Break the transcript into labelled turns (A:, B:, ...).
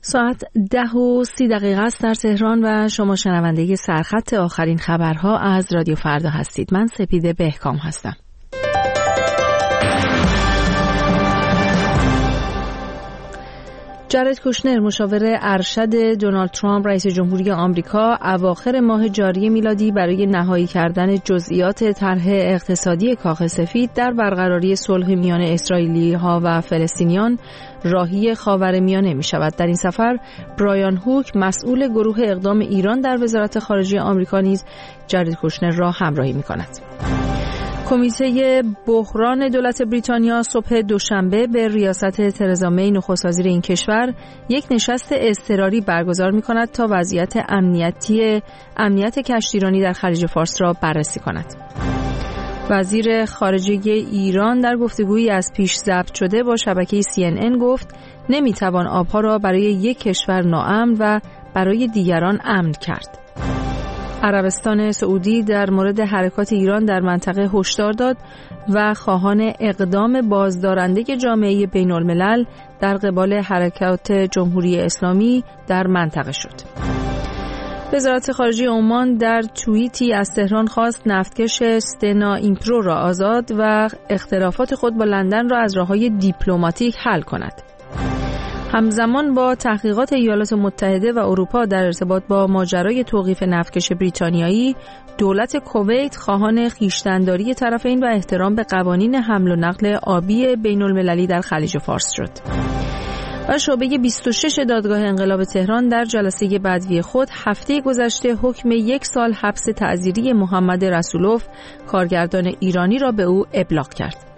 A: ساعت 10:30 است در تهران و شما شنونده سرخط آخرین خبرها از رادیو فردا هستید. من سپیده بهکام هستم. جارد کوشنر مشاور ارشد دونالد ترامپ رئیس جمهوری آمریکا اواخر ماه جاری میلادی برای نهایی کردن جزئیات طرح اقتصادی کاخ سفید در برقراری صلح میان اسرائیلی‌ها و فلسطینیان راهی خاورمیانه می شود. در این سفر برایان هوک مسئول گروه اقدام ایران در وزارت خارجه آمریکا نیز جارد کوشنر را همراهی می کند. کمیته بحران دولت بریتانیا صبح دوشنبه به ریاست ترزا می نخست وزیر این کشور یک نشست اضطراری برگزار می کند تا وضعیت امنیت کشتیرانی در خلیج فارس را بررسی کند. وزیر خارجه ایران در گفتگویی از پیش ضبط شده با شبکه CNN گفت نمیتوان آبها را برای یک کشور ناامن و برای دیگران امن کرد. عربستان سعودی در مورد حرکات ایران در منطقه هشدار داد و خواهان اقدام بازدارنده جامعه بین الملل در قبال حرکات جمهوری اسلامی در منطقه شد. وزارت خارجه عمان در توییتی از تهران خواست نفتکش استنا ایمپرو را آزاد و اختلافات خود با لندن را از راه‌های دیپلماتیک حل کند. همزمان با تحقیقات ایالات متحده و اروپا در ارتباط با ماجرای توقیف نفتکش بریتانیایی، دولت کویت خواهان خویشتن‌داری طرفین و احترام به قوانین حمل و نقل آبی بین‌المللی در خلیج فارس شد. و شعبه 26 دادگاه انقلاب تهران در جلسه بدوی خود هفته گذشته حکم 1 سال حبس تعزیری محمد رسولوف کارگردان ایرانی را به او ابلاغ کرد.